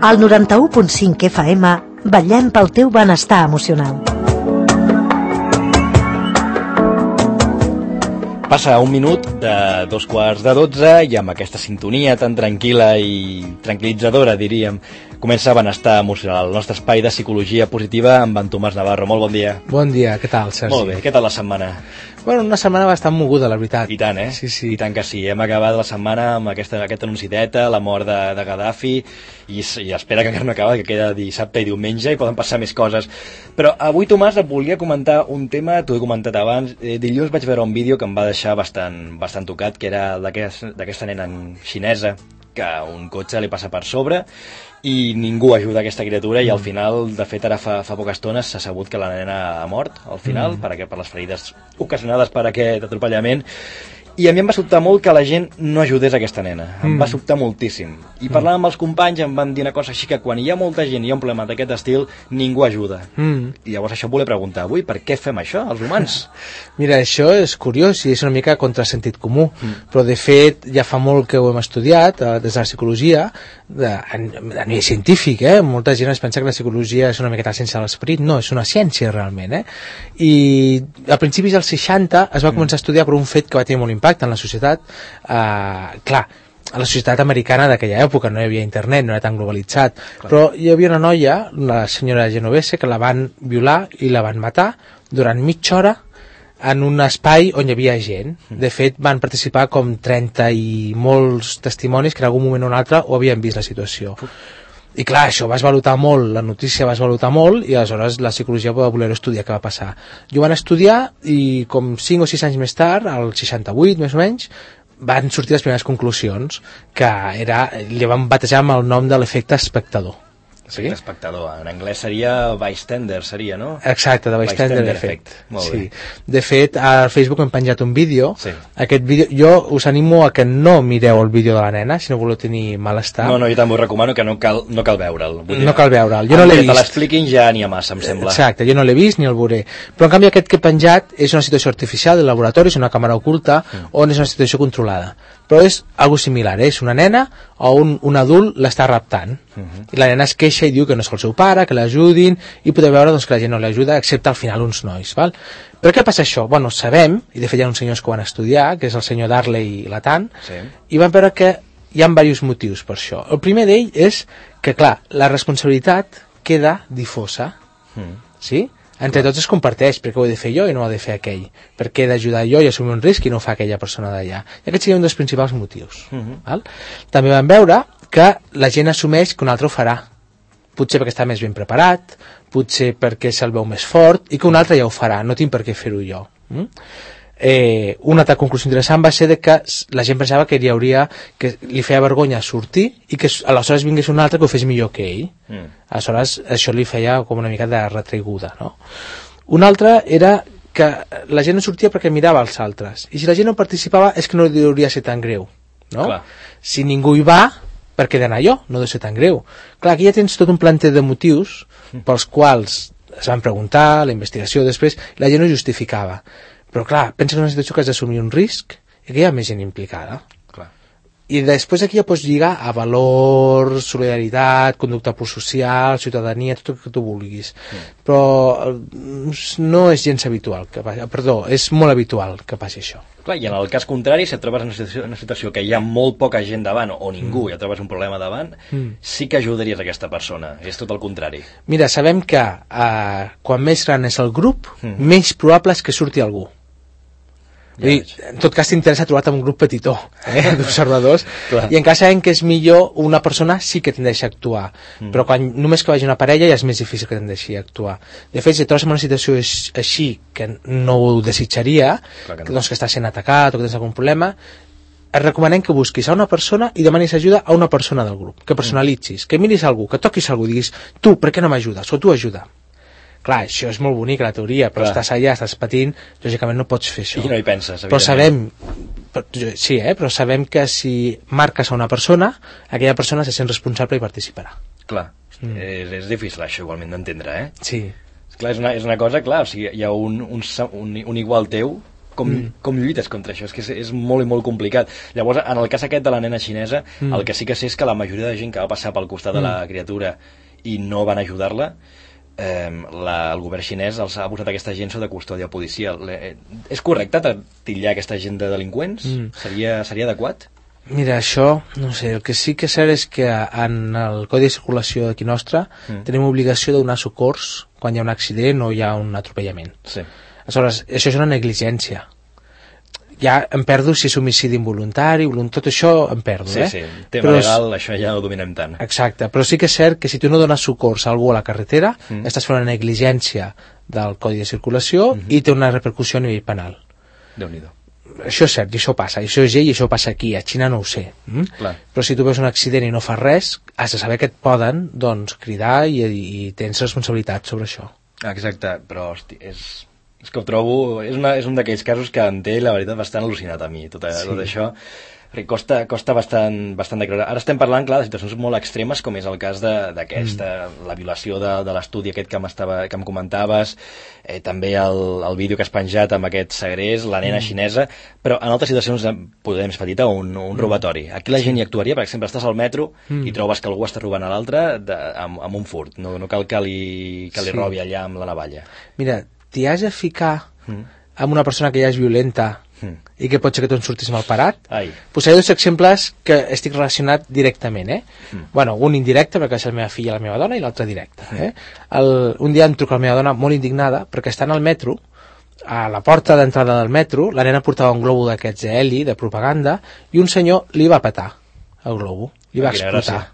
Al 91.5 FM, vetllem pel teu benestar emocional. Passa un minut de 11:45 i amb aquesta sintonia tan tranquil·la i tranquil·litzadora, diríem, comença Benestar Emocional, el nostre espai de psicologia positiva amb en Tomàs Navarro. Molt bon dia. Bon dia, què tal, Sergi? Molt bé, què tal la setmana? Bueno, una setmana bastant moguda, la veritat. I tant, eh? Sí, sí. I tant que sí. Hem acabat la setmana amb aquest anuncideta, la mort de Gaddafi, i espera que encara no acaba, que queda dissabte i diumenge i poden passar més coses. Però avui, Tomàs, et volia comentar un tema, t'ho he comentat abans. Dilluns vaig veure un vídeo que em va deixar bastant tocat, que era d'aquesta nena xinesa que un cotxe li passa per sobre i ningú ajuda aquesta criatura i al final, de fet, ara fa poca estona s'ha sabut que la nena ha mort, al final, per les ferides ocasionades per aquest atropellament. I a mi em va sobtar molt que la gent no ajudés aquesta nena. Em va sobtar moltíssim. I parlant amb els companys em van dir una cosa així, que quan hi ha molta gent i hi ha un problema d'aquest estil, ningú ajuda. I llavors això em volia preguntar avui, per què fem això, els humans? Mira, això és curiós i és una mica contra sentit comú, però de fet ja fa molt que ho hem estudiat des de la psicologia, a nivell científic, molta gent es pensa que la psicologia és una miqueta sense l'esperit. No, és una ciència realment, i a principis dels 60 es va començar a estudiar per un fet que va tenir molt impacte en la societat. Clar, a la societat americana d'aquella època no hi havia internet, no era tan globalitzat, però hi havia una noia, la senyora Genovese, que la van violar i la van matar durant mitja hora en un espai on hi havia gent. De fet, van participar com 30 i molts testimonis que en algun moment o un altre ho havien vist la situació. I clar, això va esvalutar molt, la notícia va esvalutar molt, i aleshores la psicologia va voler estudiar què va passar. Jo van estudiar i com 5 o 6 anys més tard, al 68 més o menys, van sortir les primeres conclusions, que li van batejar amb el nom de l'efecte espectador. Sí? L'espectador, en anglès seria bystander, seria, no? Exacte, de bystander effect. Molt bé. De fet, a Facebook hem penjat un vídeo. Sí. Aquest vídeo, jo us animo a que no mireu el vídeo de la nena, si no voleu tenir malestar. No, jo també us recomano que no cal veure'l. No cal veure'l, jo no l'he vist. Que te l'expliquin ja n'hi ha massa, em sembla. Exacte, jo no l'he vist ni el veuré. Però en canvi aquest que he penjat és una situació artificial de laboratori, és una càmera oculta, on és una situació controlada. Però és algo similar, és una nena o un adult l'està raptant. I la nena es queixa i diu que no és el seu pare, que l'ajudin, i podeu veure doncs, que la gent no l'ajuda, excepte al final uns nois. Val? Però què passa això? Bueno, sabem, i de fet hi ha uns senyors que ho van estudiar, que és el senyor Darley i Latan, i van veure que hi ha diversos motius per això. El primer d'ell és que, clar, la responsabilitat queda difosa. Sí? Entre tots es comparteix, perquè ho he de fer jo i no ho he de fer aquell, perquè he d'ajudar jo i assumir un risc i no ho fa aquella persona d'allà. I aquest seria un dels principals motius. Val? També vam veure que la gent assumeix que un altre ho farà, potser perquè està més ben preparat, potser perquè se'l veu més fort, i que un altre ja ho farà, no tinc per què fer-ho jo. Una altra conclusió interessant va ser que la gent pensava que li feia vergonya sortir i que aleshores vingués un altre que ho fes millor que ell. Aleshores això li feia com una mica de retraiguda, no? Una altra era que la gent no sortia perquè mirava els altres, i si la gent no participava és que no hauria de ser tan greu, no? Clar. Si ningú hi va, per què d'anar jo? No deu ser tan greu. Clar, aquí ja tens tot un planter de motius pels quals es van preguntar, la investigació després, la gent ho justificava. Però clar, pensa en una situació que has d'assumir un risc i que hi ha més gent implicada. Clar. I després aquí ja pots lligar a valors, solidaritat, conducta prosocial, ciutadania, tot el que tu vulguis. Però no és gens habitual que passi, és molt habitual que passi això. Clar, i en el cas contrari, si et trobes en una situació que hi ha molt poca gent davant o ningú i et trobes un problema davant, sí que ajudaries aquesta persona, és tot el contrari. Mira, sabem que quan més gran és el grup, menys probable és que surti algú. En tot cas t'interessa trobar-te un grup petitó d'observadors, i encara sabem que és millor una persona sí que tendeix a actuar, però quan només que vagi una parella ja és més difícil que tendeixi a actuar. De fet, si et trobes en una situació així que no ho desitjaria, doncs que estàs sent atacat o que tens algun problema, et recomanem que busquis a una persona i demanis ajuda a una persona del grup, que personalitzis, que miris algú, que toquis algú, diguis tu, per què no m'ajudes? O tu ajuda. Clar, això és molt bonic, la teoria, però estàs allà, estàs patint, lògicament no pots fer això. I no hi penses, però sabem que si marques a una persona, aquella persona se sent responsable i participarà. Clar, és difícil això igualment d'entendre, Sí. Clar, és una cosa, clar, o sigui, hi ha un igual teu com lluites contra això? És que és molt i molt complicat. Llavors, en el cas aquest de la nena xinesa, el que sí que sé és que la majoria de gent que va passar pel costat de la criatura i no van ajudar-la, el govern xinès els ha posat aquesta gent sota custòdia policial. És correcte titllar aquesta gent de delinqüents? Seria adequat? Mira, això, no sé, el que sí que és cert és que en el Codi de Circulació d'aquí nostre tenim obligació de donar socors quan hi ha un accident o hi ha un atropellament. Sí. Aleshores, això és una negligència. Ja em perdo si és homicidi involuntari, tot això em perdo, Sí, tema legal, això ja ho dominem tant. Exacte, però sí que és cert que si tu no dones socors a algú a la carretera, estàs fent una negligència del Codi de Circulació i té una repercussió a nivell penal. Déu-n'hi-do. Això és cert, i això passa, això és llei i això passa aquí, a Xina no ho sé. Però si tu veus un accident i no fas res, has de saber que et poden cridar i tens responsabilitat sobre això. Exacte, però hosti, és que ho trobo, és un d'aquells casos que em té, la veritat, bastant al·lucinat a mi, tot això, perquè costa bastant de creure. Ara estem parlant, clar, de situacions molt extremes, com és el cas d'aquesta, la violació de l'estudi aquest que em comentaves, també el vídeo que has penjat amb aquest segrest, la nena xinesa, però en altres situacions, podem més petita, un robatori. Aquí la gent hi actuaria, per exemple, estàs al metro i trobes que algú està robant a l'altre amb un furt, no cal que li robi allà amb la navalla. Mira, t'hi has de ficar amb una persona que ja és violenta i que pot ser que tu en surtis mal parat. Pues hi ha dos exemples que estic relacionat directament, Bueno, un indirecte perquè és la meva filla i la meva dona, i l'altre directe, un dia em truca la meva dona molt indignada perquè estan al metro, a la porta d'entrada del metro, la nena portava un globo d'aquests d'heli, de propaganda, i un senyor li va petar el globo, li va explotar.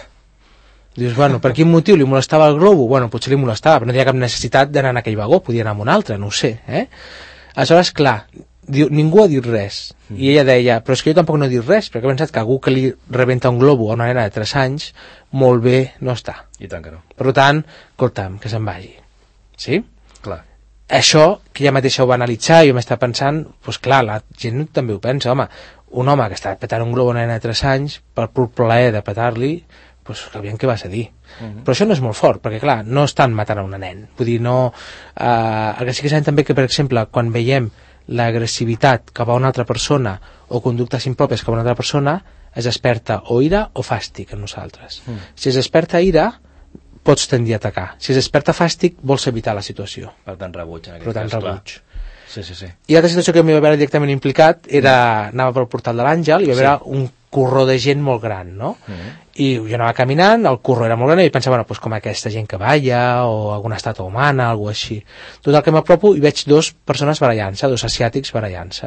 Dius, bueno, per quin motiu li molestava el globo? Bueno, potser li molestava, però no hi ha cap necessitat d'anar en aquell vagó, podia anar en un altre, no ho sé, Aleshores, clar, ningú ha dit res, i ella deia, però és que jo tampoc no he dit res, perquè he pensat que algú que li rebenta un globo a una nena de 3 anys, molt bé no està. I tant que no. Per tant, escolta'm, que se'n vagi. Sí? Clar. Això, que ella mateixa ho va analitzar, i jo m'estava pensant, doncs clar, la gent també ho pensa, home, un home que està petant un globo a una nena de 3 anys, per pur plaer de petar-li, doncs que aviam què vas a dir. Però això no és molt fort, perquè clar, no estan matant a una nen. Vull dir, no... El que sí que sabem també que, per exemple, quan veiem l'agressivitat cap a una altra persona o conductes impròpies cap a una altra persona, es desperta o ira o fàstic en nosaltres. Si es desperta ira, pots tendir a atacar. Si es desperta fàstic, vols evitar la situació. Per tant, rebuig, en aquest cas, rebuig. Sí. I l'altra situació que m'hi va veure directament implicat era, anava pel portal de l'Àngel i va veure un corró de gent molt gran, no? I jo anava caminant, el corró era molt gran i pensava, bueno, pues com aquesta gent que balla o alguna estàtua humana, alguna així. Total, que m'apropo i veig 2 persones barallant-se, 2 asiàtics barallant-se.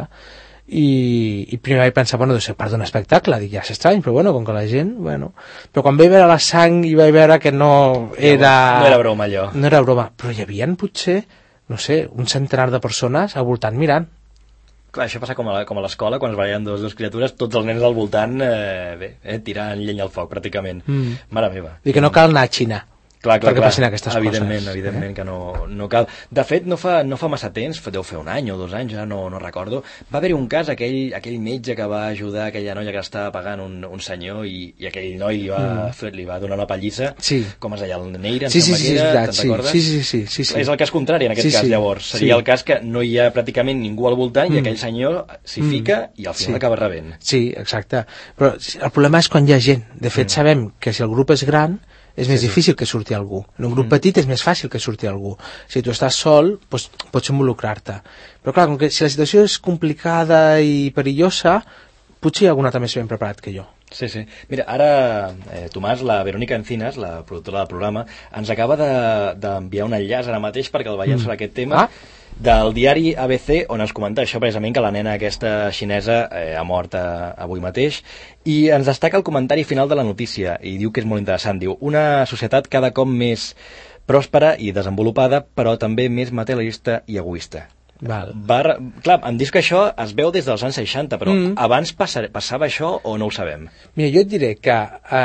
I primer vaig pensar, bueno, deu ser part d'un espectacle, dic, ja és estrany, però bueno, com que la gent, bueno... Però quan vaig veure la sang i vaig veure que no era... No era broma, allò. No era broma, però hi havia potser, no sé, un centenar de persones al voltant mirant. Clar, això passa com a l'escola, quan es barallen dues criatures, tots els nens al voltant, tirant llenya al foc, pràcticament. Mare meva. Dic que no cal anar a Xina. Clar, perquè passin aquestes evidentment, coses. Evidentment que no cal. De fet, no fa massa temps, deu fer 1 any o 2 anys, ja no recordo, va haver-hi un cas, aquell metge que va ajudar aquella noia que estava pagant un senyor i aquell noi li va donar una pallissa, com es deia, el Neira, te'n recordes? Sí. És el cas contrari, en aquest cas, llavors. Seria el cas que no hi ha pràcticament ningú al voltant i aquell senyor s'hi fica i al final acaba rebent. Sí, exacte. Però el problema és quan hi ha gent. De fet, sabem que si el grup és gran, és més difícil que surti algú. En un grup petit és més fàcil que surti algú. Si tu estàs sol, doncs, pots involucrar-te. Però clar, com que si la situació és complicada i perillosa, potser hi ha algun altre més ben preparat que jo. Sí. Mira, ara, Tomàs, la Verónica Encinas, la productora del programa, ens acaba d'enviar un enllaç ara mateix perquè el veiem sobre aquest tema. Del diari ABC, on ens comenta això precisament, que la nena aquesta xinesa ha mort avui mateix, i ens destaca el comentari final de la notícia, i diu que és molt interessant, diu, una societat cada cop més pròspera i desenvolupada, però també més materialista i egoista. Clar, em dius que això es veu des dels anys 60, però abans passava això o no ho sabem? Mira, jo et diré que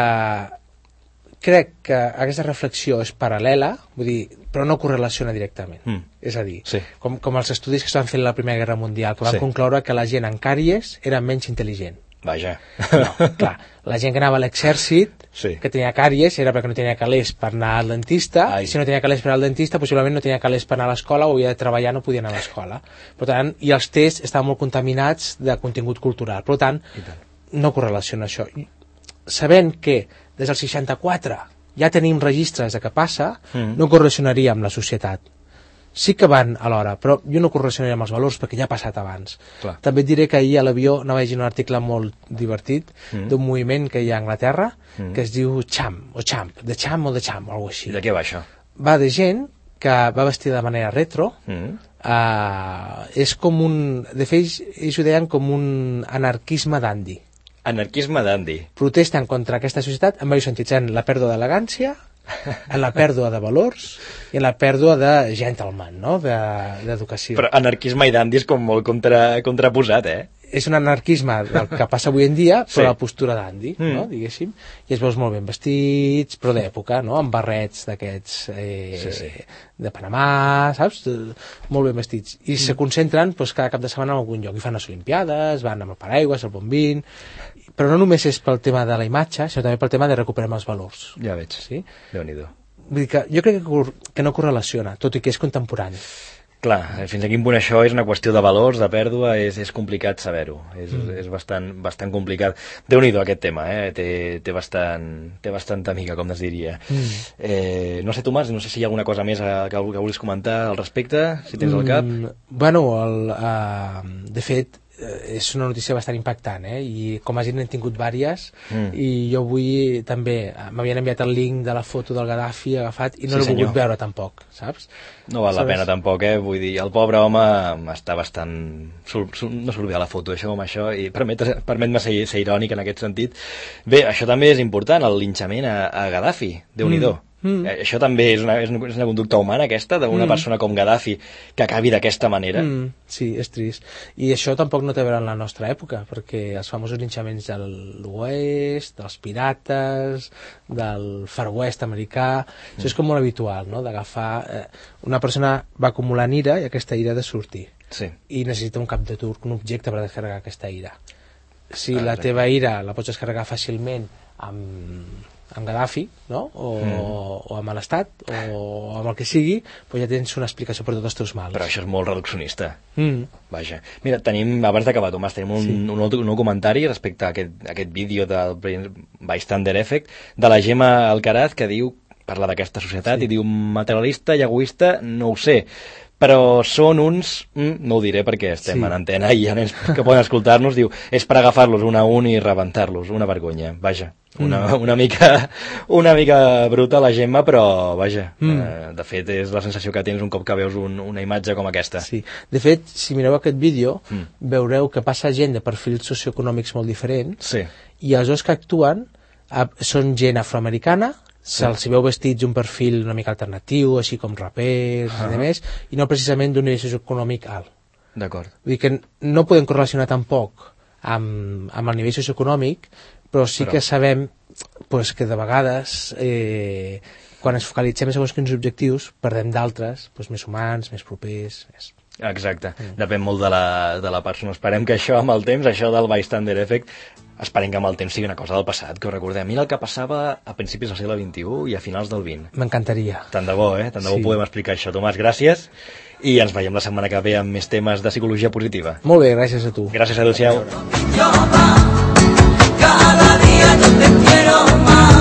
crec que aquesta reflexió és paral·lela, vull dir, però no correlaciona directament. És a dir, com els estudis que es van fer en la Primera Guerra Mundial, que van concloure que la gent en càries era menys intel·ligent. Vaja. No, clar, la gent que anava a l'exèrcit Sí. que tenia càries era perquè no tenia calés per anar al dentista. Ai. I si no tenia calés per anar al dentista, possiblement no tenia calés per anar a l'escola o havia de treballar, no podia anar a l'escola. Per tant, i els tests estaven molt contaminats de contingut cultural. Per tant, no correlaciona això. Sabent que des del 64 ja tenim registres de què passa, no correlacionaria amb la societat. Sí que van alhora, però jo no correlacionaria amb els valors perquè ja ha passat abans. Clar. També et diré que ahir a l'avió anava a llegir un article molt divertit d'un moviment que hi ha a Anglaterra que es diu Champ, o Champ, The Champ o The Champ, o alguna cosa així. I de què va això? Va de gent que va vestida de manera retro, és com un... De fet, ells ho deien com un anarquisme d'andi. Anarquisme d'andi. Protesten contra aquesta societat en diversos sentits, en la pèrdua d'elegància, en la pèrdua de valors i en la pèrdua de gentleman, no? D'educació. Però anarquisme i d'andi és com molt contraposat, eh? És un anarquisme del que passa avui en dia, però Sí. la postura d'andi, no? Diguéssim, i es veus molt ben vestits, però d'època, no? Amb barrets d'aquests de Panamà, saps? Molt ben vestits. I se concentren doncs, cada cap de setmana en algun lloc, i fan les Olimpiades, van amb el paraigües, el bombín, però no només és pel tema de la imatge, sinó també pel tema de recuperar els valors. Ja veig. Sí? Déu-n'hi-do. Vull dir que jo crec que no correlaciona, tot i que és contemporani. Clar, fins a quin punt això és una qüestió de valors, de pèrdua, és complicat saber-ho. És bastant complicat. Déu-n'hi-do aquest tema, té bastanta mica, com es diria. No sé, Tomàs, no sé si hi ha alguna cosa més que vulguis comentar al respecte, si tens al cap. Bueno, de fet, és una notícia bastant impactant, i com has dit n'hem tingut vàries, i jo avui també m'havien enviat el link de la foto del Gaddafi agafat i no l'he volgut veure tampoc, saps? No val la pena tampoc, vull dir, el pobre home està bastant... no surt bé a la foto, això com això, i permet-me ser irònic en aquest sentit. Bé, això també és important, el linxament a Gaddafi, Déu-n'hi-do. Això també és una conducta humana, aquesta, d'una persona com Gaddafi, que acabi d'aquesta manera. Sí, és trist. I això tampoc no té a veure en la nostra època, perquè els famosos linxaments de l'oest, dels pirates, del Far West americà, això és com molt habitual, no?, d'agafar... Una persona va acumulant ira i aquesta ira ha de sortir. Sí. I necessita un cap de turc, un objecte per descarregar aquesta ira. Si la teva ira la pots descarregar fàcilment amb Gaddafi, no? O amb l'Estat, o amb el que sigui, doncs ja tens una explicació per tots els teus mals. Però això és molt reduccionista. Vaja. Mira, abans d'acabar, Tomàs, tenim un nou comentari respecte a aquest vídeo del Bystander Effect de la Gemma Alcaraz, que parla d'aquesta societat i diu: materialista i egoista, no ho sé, però són uns... no ho diré perquè estem en antena i hi ha nens que poden escoltar-nos. Diu, és per agafar-los un a un i rebentar-los. Una vergonya, vaja. Una mica bruta la Gemma, però vaja, de fet és la sensació que tens un cop que veus una imatge com aquesta. Sí. De fet, si mireu aquest vídeo, veureu que passa gent de perfils socioeconòmics molt diferents, i els dos que actuen són gent afroamericana, se'ls veu vestits un perfil una mica alternatiu, així com rapers i més, i no precisament d'un nivell socioeconòmic alt. D'acord. Vull dir que no podem correlacionar tampoc amb el nivell socioeconòmic, però sí que sabem que de vegades quan ens focalitzem en segons quins objectius perdem d'altres, més humans, més propers, més... Exacte, depèn molt de la persona. Esperem que això amb el temps, això del Bystander Effect, esperem que amb el temps sigui una cosa del passat, que ho recordem. Mira el que passava a principis del segle XXI i a finals del XX. M'encantaria. Tant de bo, tant de bo podem explicar això. Tomàs, gràcies, i ens veiem la setmana que ve amb més temes de psicologia positiva. Molt bé, gràcies a tu. Gràcies, adéu-siau. Cada día yo te quiero más.